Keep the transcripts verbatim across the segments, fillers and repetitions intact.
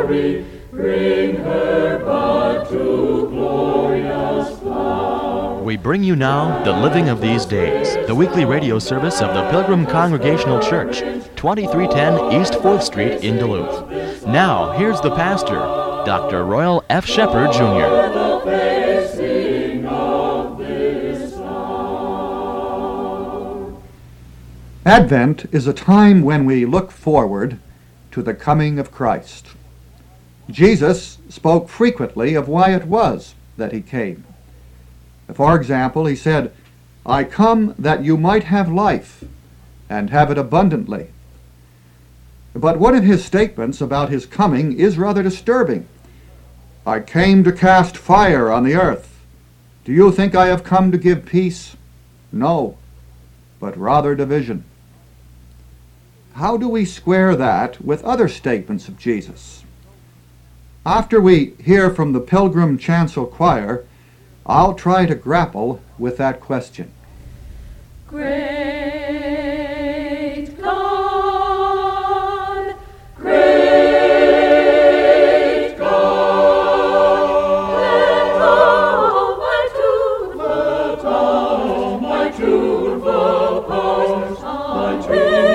glory, bring her but to glorious flower. We bring you now The Living of These Days, the weekly radio service of the Pilgrim Congregational Church, twenty-three ten East fourth Street in Duluth. Now, here's the pastor, Doctor Royal F. Shepherd, Junior Advent is a time when we look forward to the coming of Christ. Jesus spoke frequently of why it was that he came. For example, he said, "I come that you might have life, and have it abundantly." But one of his statements about his coming is rather disturbing. "I came to cast fire on the earth. Do you think I have come to give peace? No, but rather division." How do we square that with other statements of Jesus? After we hear from the Pilgrim Chancel Choir, I'll try to grapple with that question. Great God, great God, let all my tuneful, all my tuneful powers, my tuneful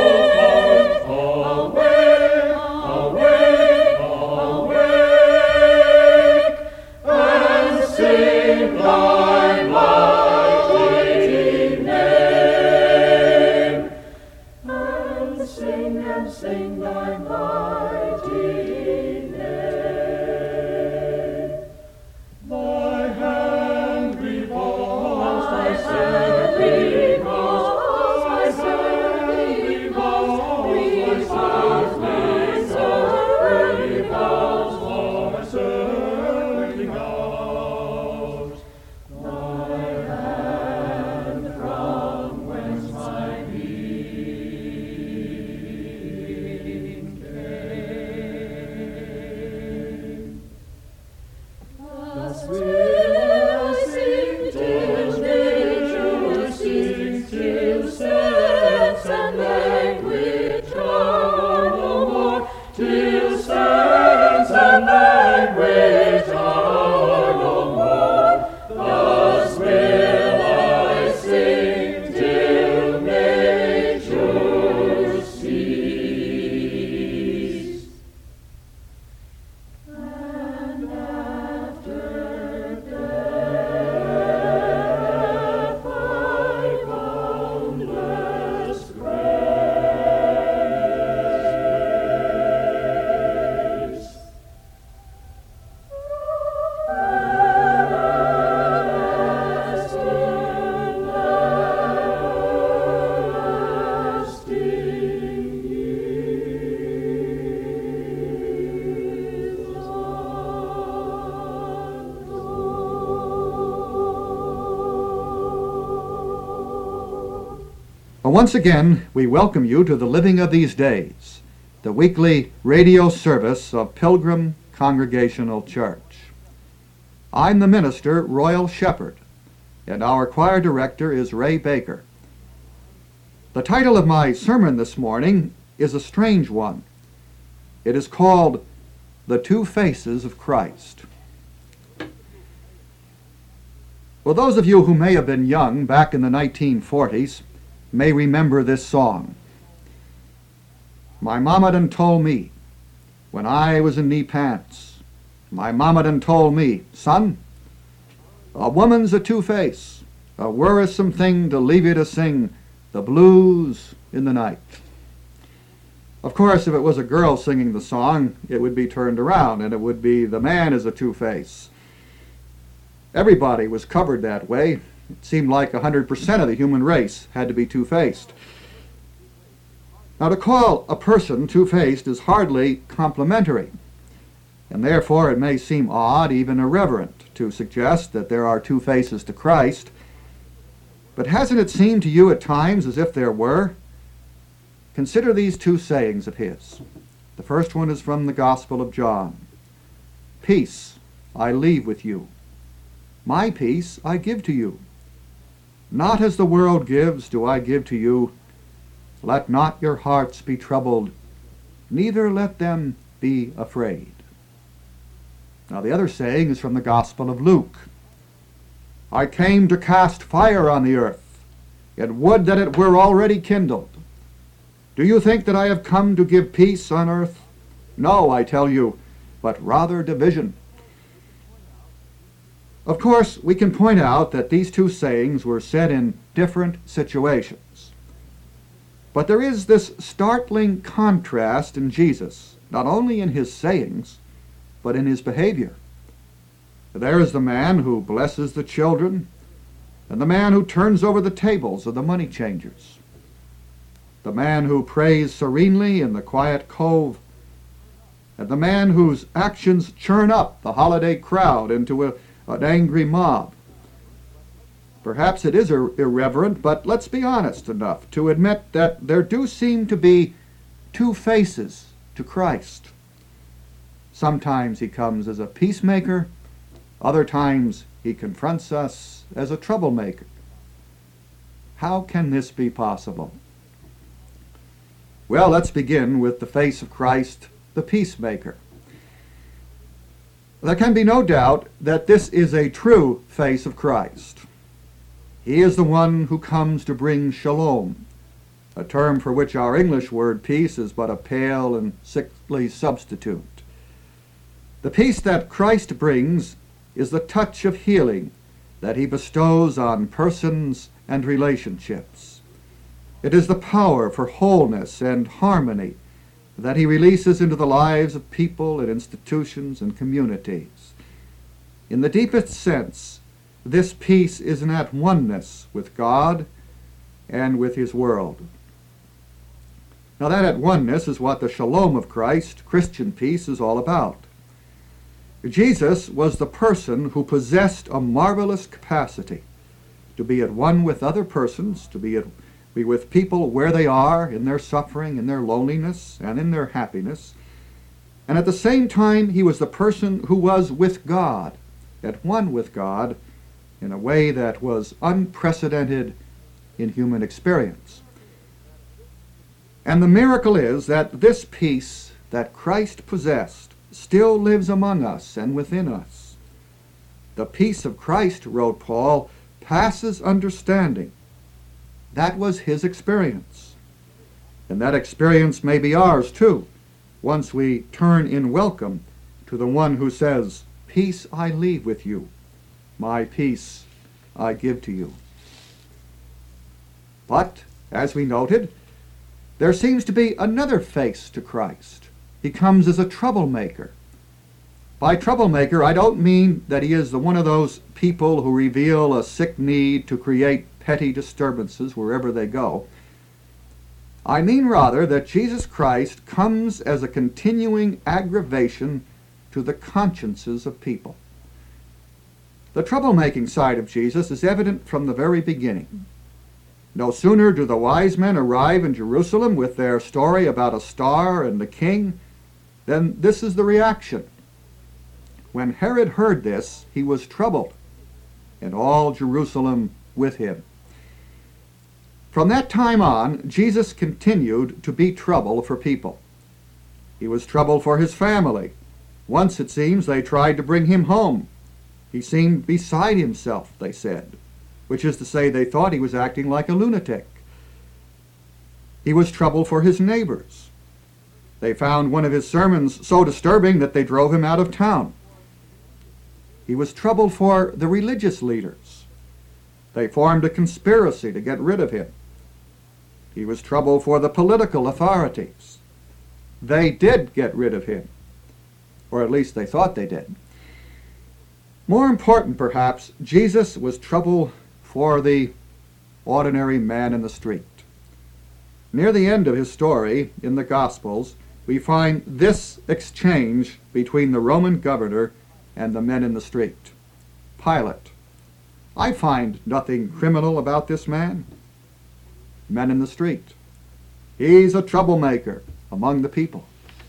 Once again, we welcome you to the Living of These Days, the weekly radio service of Pilgrim Congregational Church. I'm the minister, Royal Shepherd, and our choir director is Ray Baker. The title of my sermon this morning is a strange one. It is called The Two Faces of Christ. Well, those of you who may have been young back in the nineteen forties may remember this song. My mama done told me when I was in knee pants, my mama done told me, son, a woman's a two-face, a worrisome thing to leave you to sing the blues in the night. Of course, if it was a girl singing the song, it would be turned around and it would be the man is a two-face. Everybody was covered that way. It seemed like one hundred percent of the human race had to be two-faced. Now, to call a person two-faced is hardly complimentary, and therefore it may seem odd, even irreverent, to suggest that there are two faces to Christ. But hasn't it seemed to you at times as if there were? Consider these two sayings of his. The first one is from the Gospel of John. Peace I leave with you. My peace I give to you. Not as the world gives do I give to you. Let not your hearts be troubled, neither let them be afraid. Now the other saying is from the Gospel of Luke. I came to cast fire on the earth, and would that it were already kindled. Do you think that I have come to give peace on earth? No, I tell you, but rather division. Of course, we can point out that these two sayings were said in different situations. But there is this startling contrast in Jesus, not only in his sayings, but in his behavior. There is the man who blesses the children, and the man who turns over the tables of the money changers. The man who prays serenely in the quiet cove, and the man whose actions churn up the holiday crowd into a, an angry mob. Perhaps it is ir- irreverent, but let's be honest enough to admit that there do seem to be two faces to Christ. Sometimes he comes as a peacemaker, other times he confronts us as a troublemaker. How can this be possible? Well, let's begin with the face of Christ, the peacemaker. There can be no doubt that this is a true face of Christ. He is the one who comes to bring shalom, a term for which our English word peace is but a pale and sickly substitute. The peace that Christ brings is the touch of healing that he bestows on persons and relationships. It is the power for wholeness and harmony that he releases into the lives of people and institutions and communities. In the deepest sense, this peace is an at oneness with God and with his world. Now that at oneness is what the shalom of Christ, Christian peace, is all about. Jesus was the person who possessed a marvelous capacity to be at one with other persons, to be, at, be with people where they are in their suffering, in their loneliness, and in their happiness. And at the same time, he was the person who was with God, at one with God, in a way that was unprecedented in human experience. And the miracle is that this peace that Christ possessed still lives among us and within us. The peace of Christ, wrote Paul, passes understanding. That was his experience. And that experience may be ours too, once we turn in welcome to the one who says, peace I leave with you, my peace I give to you. But, as we noted, there seems to be another face to Christ. He comes as a troublemaker. By troublemaker, I don't mean that he is the one of those people who reveal a sick need to create petty disturbances wherever they go. I mean rather that Jesus Christ comes as a continuing aggravation to the consciences of people. The troublemaking side of Jesus is evident from the very beginning. No sooner do the wise men arrive in Jerusalem with their story about a star and the king, then this is the reaction. When Herod heard this, he was troubled, and all Jerusalem with him. From that time on, Jesus continued to be trouble for people. He was trouble for his family. Once, it seems, they tried to bring him home. He seemed beside himself, they said, which is to say they thought he was acting like a lunatic. He was trouble for his neighbors. They found one of his sermons so disturbing that they drove him out of town. He was trouble for the religious leaders. They formed a conspiracy to get rid of him. He was trouble for the political authorities. They did get rid of him, or at least they thought they did. More important, perhaps, Jesus was trouble for the ordinary man in the street. Near the end of his story in the Gospels, we find this exchange between the Roman governor and the men in the street. Pilate, I find nothing criminal about this man. Men in the street, he's a troublemaker among the people.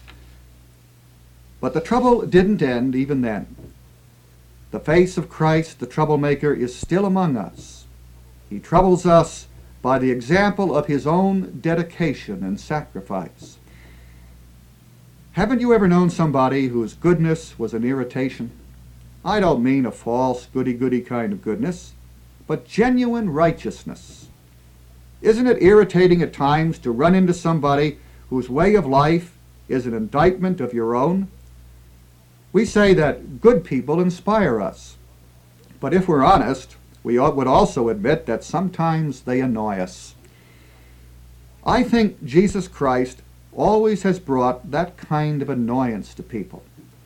But the trouble didn't end even then. The face of Christ, the troublemaker, is still among us. He troubles us by the example of his own dedication and sacrifice. Haven't you ever known somebody whose goodness was an irritation? I don't mean a false, goody-goody kind of goodness, but genuine righteousness. Isn't it irritating at times to run into somebody whose way of life is an indictment of your own? We say that good people inspire us, but if we're honest, we would also admit that sometimes they annoy us. I think Jesus Christ always has brought that kind of annoyance to people.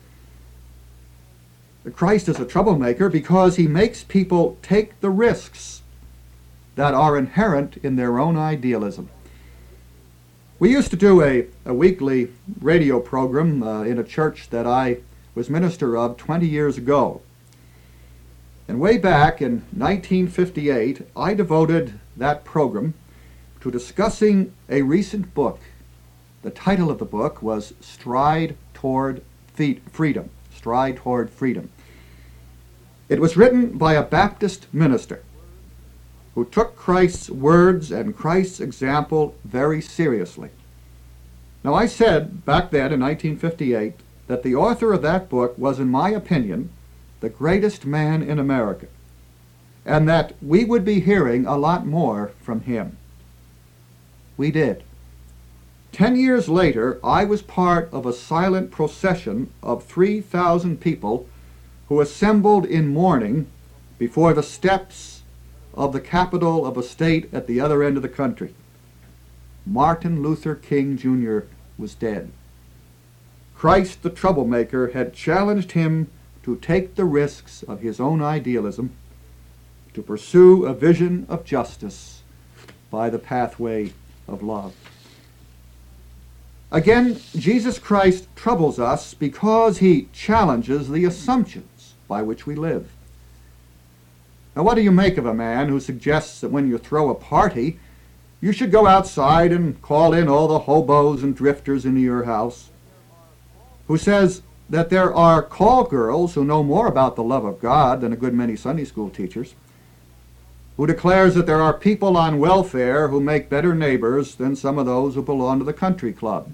Christ is a troublemaker because he makes people take the risks that are inherent in their own idealism. We used to do a, a weekly radio program uh, in a church that I was minister of twenty years ago. And way back in nineteen fifty-eight, I devoted that program to discussing a recent book. The title of the book was Stride Toward Freedom. Stride Toward Freedom. It was written by a Baptist minister who took Christ's words and Christ's example very seriously. Now, I said back then in nineteen fifty-eight that the author of that book was, in my opinion, the greatest man in America, and that we would be hearing a lot more from him. We did. Ten years later, I was part of a silent procession of three thousand people who assembled in mourning before the steps of the capital of a state at the other end of the country. Martin Luther King Junior was dead. Christ the troublemaker had challenged him to take the risks of his own idealism, to pursue a vision of justice by the pathway of love. Again, Jesus Christ troubles us because he challenges the assumptions by which we live. Now, what do you make of a man who suggests that when you throw a party, you should go outside and call in all the hobos and drifters into your house? Who says that there are call girls who know more about the love of God than a good many Sunday school teachers? Who declares that there are people on welfare who make better neighbors than some of those who belong to the country club?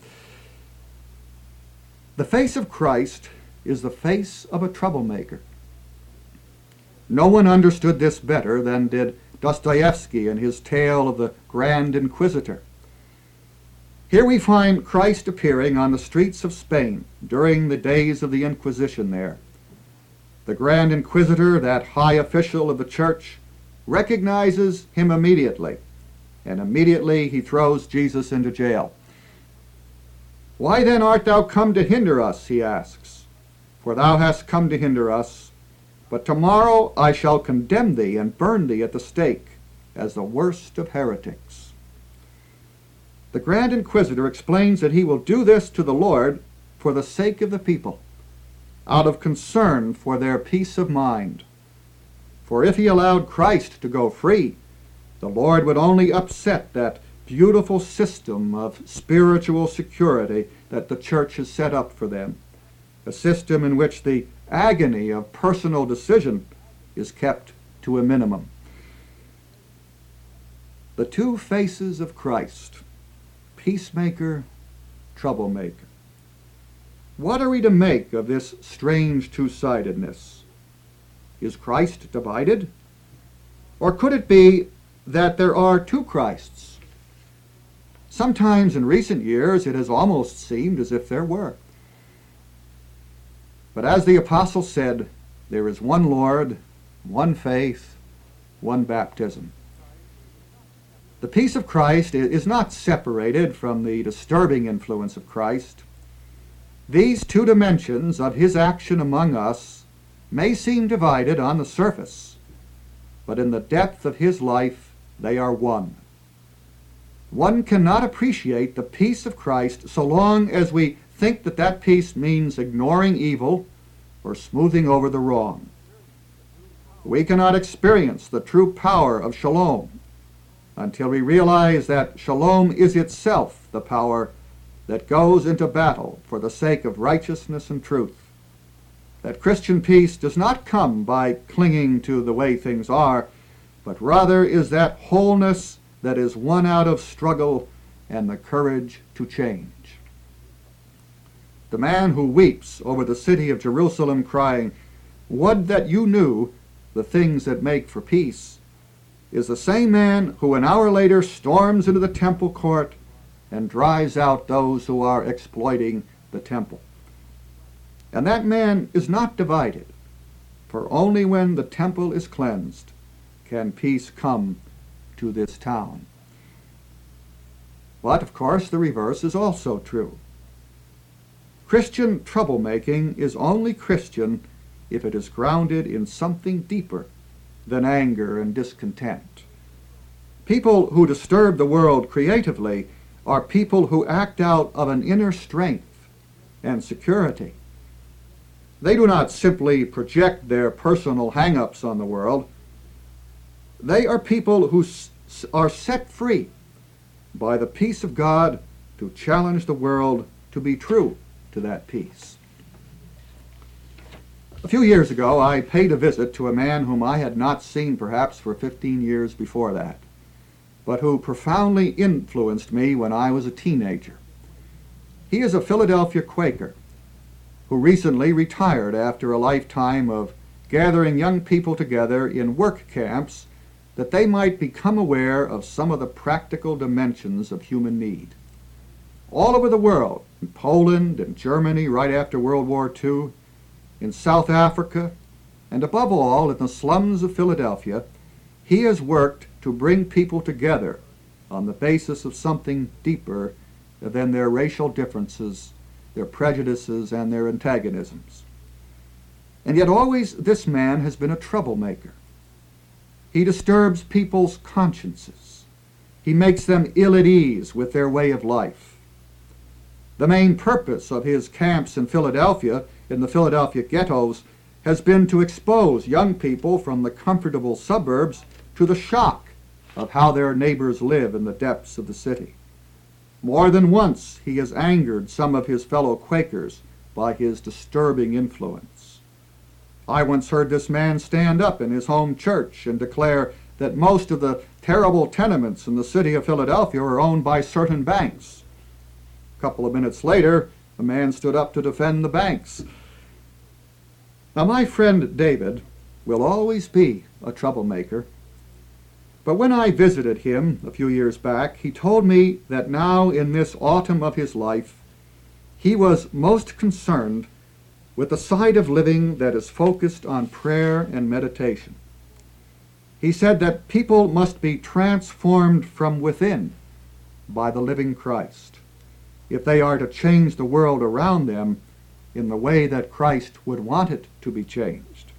The face of Christ is the face of a troublemaker. No one understood this better than did Dostoevsky in his tale of the Grand Inquisitor. Here we find Christ appearing on the streets of Spain during the days of the Inquisition there. The Grand Inquisitor, that high official of the church, recognizes him immediately, and immediately he throws Jesus into jail. "Why then art thou come to hinder us?" he asks. "For thou hast come to hinder us, but tomorrow I shall condemn thee and burn thee at the stake as the worst of heretics." The Grand Inquisitor explains that he will do this to the Lord for the sake of the people, out of concern for their peace of mind. For if he allowed Christ to go free, the Lord would only upset that beautiful system of spiritual security that the church has set up for them, a system in which the agony of personal decision is kept to a minimum. The two faces of Christ, peacemaker, troublemaker. What are we to make of this strange two-sidedness? Is Christ divided? Or could it be that there are two Christs? Sometimes in recent years it has almost seemed as if there were. But as the apostle said, there is one Lord, one faith, one baptism. The peace of Christ is not separated from the disturbing influence of Christ. These two dimensions of his action among us may seem divided on the surface, but in the depth of his life they are one. One cannot appreciate the peace of Christ so long as we think that that peace means ignoring evil or smoothing over the wrong. We cannot experience the true power of shalom until we realize that shalom is itself the power that goes into battle for the sake of righteousness and truth. That Christian peace does not come by clinging to the way things are, but rather is that wholeness that is won out of struggle and the courage to change. The man who weeps over the city of Jerusalem, crying, "Would that you knew the things that make for peace," is the same man who an hour later storms into the temple court and drives out those who are exploiting the temple. And that man is not divided, for only when the temple is cleansed can peace come to this town. But, of course, the reverse is also true. Christian troublemaking is only Christian if it is grounded in something deeper than anger and discontent. People who disturb the world creatively are people who act out of an inner strength and security. They do not simply project their personal hang-ups on the world. They are people who s- are set free by the peace of God to challenge the world to be true to that peace. A few years ago, I paid a visit to a man whom I had not seen perhaps for fifteen years before that, but who profoundly influenced me when I was a teenager. He is a Philadelphia Quaker who recently retired after a lifetime of gathering young people together in work camps that they might become aware of some of the practical dimensions of human need. All over the world, in Poland and Germany right after World War Two, in South Africa, and above all in the slums of Philadelphia, he has worked to bring people together on the basis of something deeper than their racial differences, their prejudices, and their antagonisms. And yet always this man has been a troublemaker. He disturbs people's consciences. He makes them ill at ease with their way of life. The main purpose of his camps in Philadelphia, in the Philadelphia ghettos, has been to expose young people from the comfortable suburbs to the shock of how their neighbors live in the depths of the city. More than once he has angered some of his fellow Quakers by his disturbing influence. I once heard this man stand up in his home church and declare that most of the terrible tenements in the city of Philadelphia are owned by certain banks. A couple of minutes later, the man stood up to defend the banks. Now, my friend David will always be a troublemaker, but when I visited him a few years back, he told me that now in this autumn of his life, he was most concerned with the side of living that is focused on prayer and meditation. He said that people must be transformed from within by the living Christ if they are to change the world around them in the way that Christ would want it to be changed.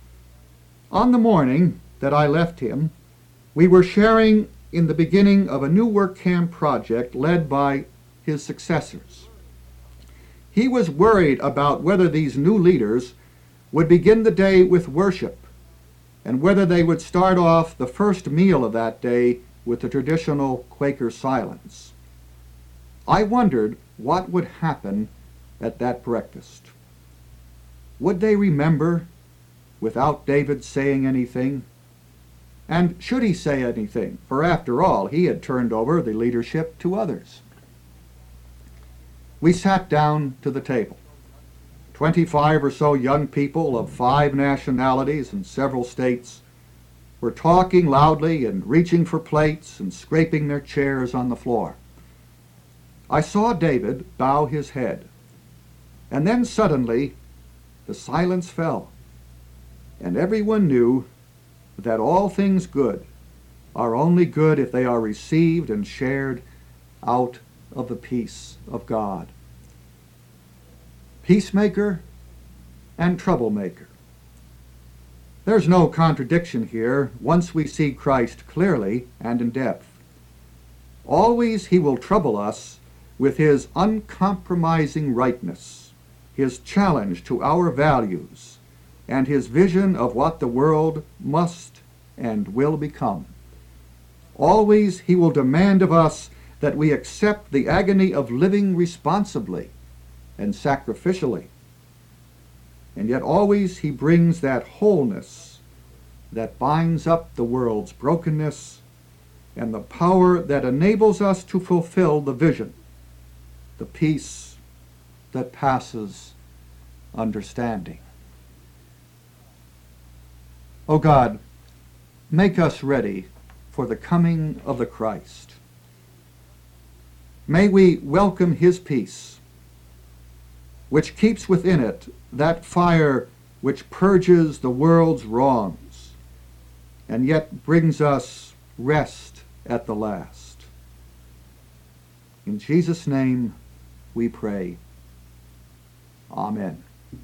On the morning that I left him, we were sharing in the beginning of a new work camp project led by his successors. He was worried about whether these new leaders would begin the day with worship and whether they would start off the first meal of that day with the traditional Quaker silence. I wondered what would happen at that breakfast. Would they remember without David saying anything? And should he say anything? For after all, he had turned over the leadership to others. We sat down to the table. Twenty-five or so young people of five nationalities and several states were talking loudly and reaching for plates and scraping their chairs on the floor. I saw David bow his head, and then suddenly the silence fell, and everyone knew that all things good are only good if they are received and shared out of the peace of God. Peacemaker and troublemaker. There's no contradiction here once we see Christ clearly and in depth. Always he will trouble us with his uncompromising rightness, his challenge to our values, and his vision of what the world must and will become. Always he will demand of us that we accept the agony of living responsibly and sacrificially. And yet always he brings that wholeness that binds up the world's brokenness and the power that enables us to fulfill the vision, the peace, that passes understanding. O God, make us ready for the coming of the Christ. May we welcome his peace, which keeps within it that fire which purges the world's wrongs, and yet brings us rest at the last. In Jesus' name we pray. Amen.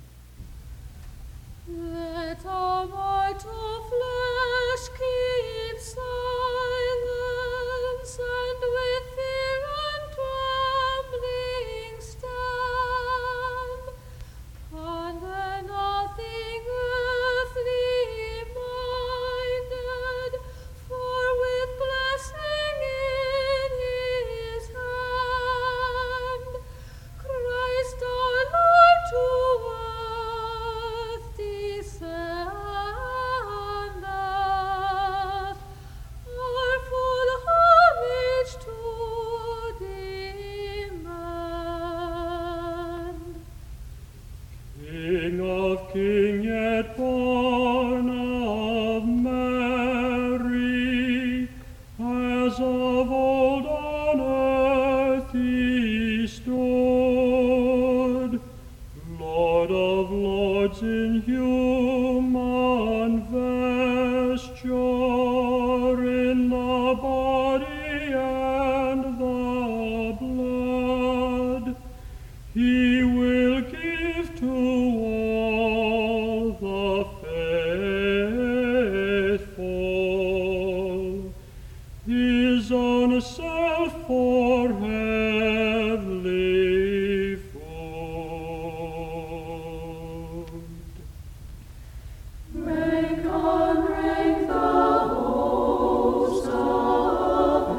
Let our mortal flesh keep silence, and with fear and trembling stand. Ponder nothing earthly minded, for with blessing in his hand, Christ our Lord to earth descendeth, our full homage to demand. King of kings, yet born of Mary, as of old on earth he stood, Lord of lords in human vesture, in the body and the blood, he will give to all the faithful his own self for heavenly food. Rank on rank the host of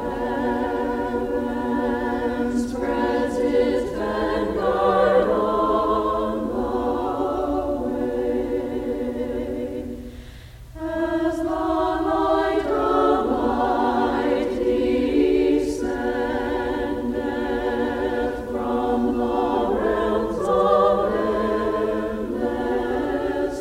heaven spreads its vanguard on the way, as the light of light descendeth from the realms of endless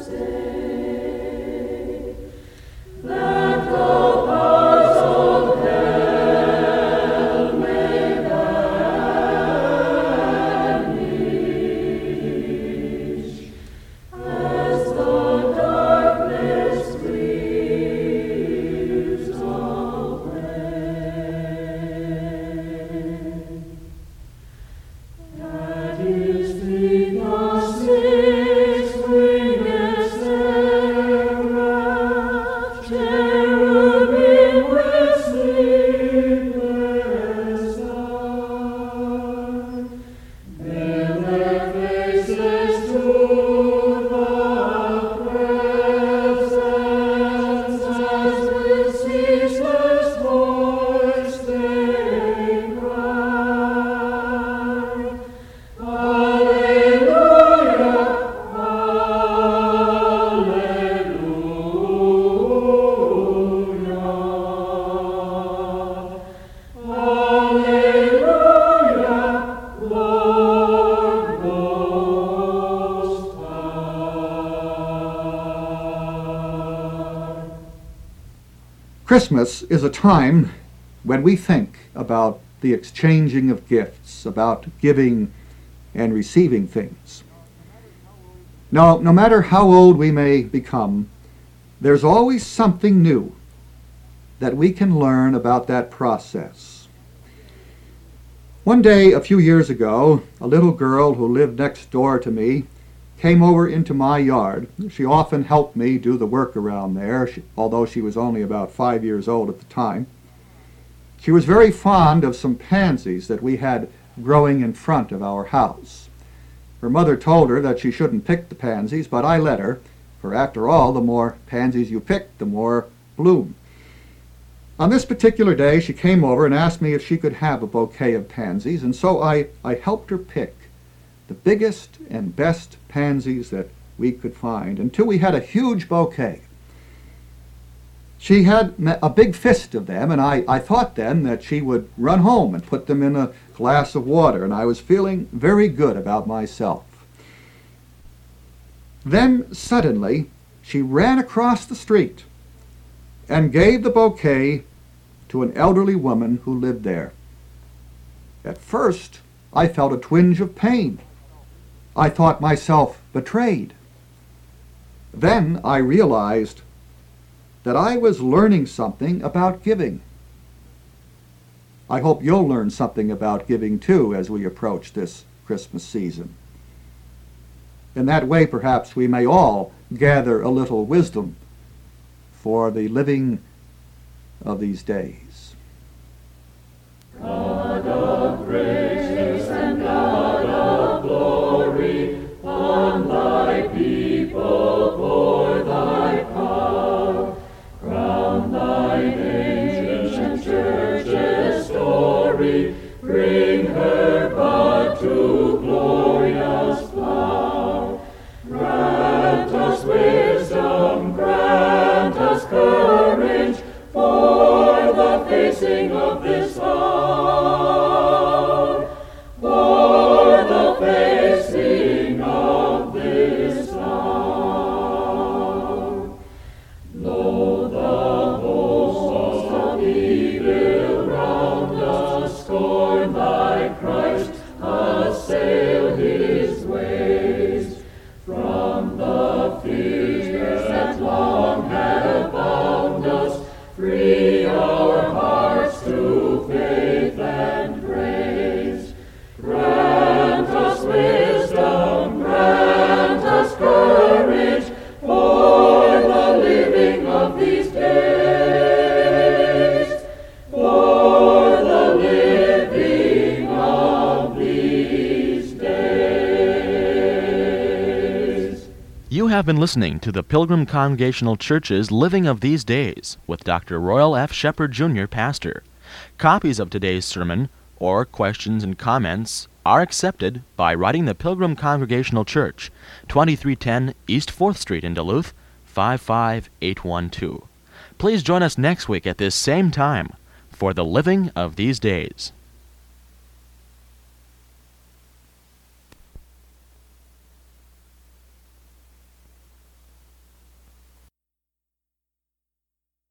day, that the powers of hell may vanish, as the darkness clears away. That is the six-winged seraph, cherubim with sleepless eye, veil their faces to the presence, as with ceaseless voice they cry, Alleluia, Alleluia, Alleluia, Lord Most High. Christmas is a time when we think about the exchanging of gifts, about giving and receiving things. Now, no matter how old we may become, there's always something new that we can learn about that process. One day, a few years ago, a little girl who lived next door to me came over into my yard. She often helped me do the work around there, she, although she was only about five years old at the time. She was very fond of some pansies that we had growing in front of our house. Her mother told her that she shouldn't pick the pansies, but I let her, for after all, the more pansies you pick, the more bloom. On this particular day, she came over and asked me if she could have a bouquet of pansies, and so I, I helped her pick the biggest and best pansies that we could find, until we had a huge bouquet. she had ma- a big fist of them, and I, I thought then that she would run home and put them in a glass of water, and I was feeling very good about myself. Then suddenly she ran across the street and gave the bouquet to an elderly woman who lived there. At first, I felt a twinge of pain. I thought myself betrayed. Then I realized that I was learning something about giving. I hope you'll learn something about giving too as we approach this Christmas season. In that way, perhaps we may all gather a little wisdom for the living of these days. God of grace and God of glory, on thy people pour thy power. Crown thine ancient church's story, bring her bud to glorious flower. Grant us wisdom, grant us courage for the facing of this hour, for the facing of this hour. Though the hosts of evil round us scorn thy Christ, assail his ways. From the fears that long have bound us, free our hearts to faith and praise. Grant us wisdom, grant us courage for the living of these days, for the living of these days. You have been listening to the Pilgrim Congregational Church's Living of These Days with Doctor Royal F. Shepherd, Junior, pastor. Copies of today's sermon or questions and comments are accepted by writing the Pilgrim Congregational Church, twenty-three ten East fourth Street in Duluth, five five eight one two. Please join us next week at this same time for the Living of These Days.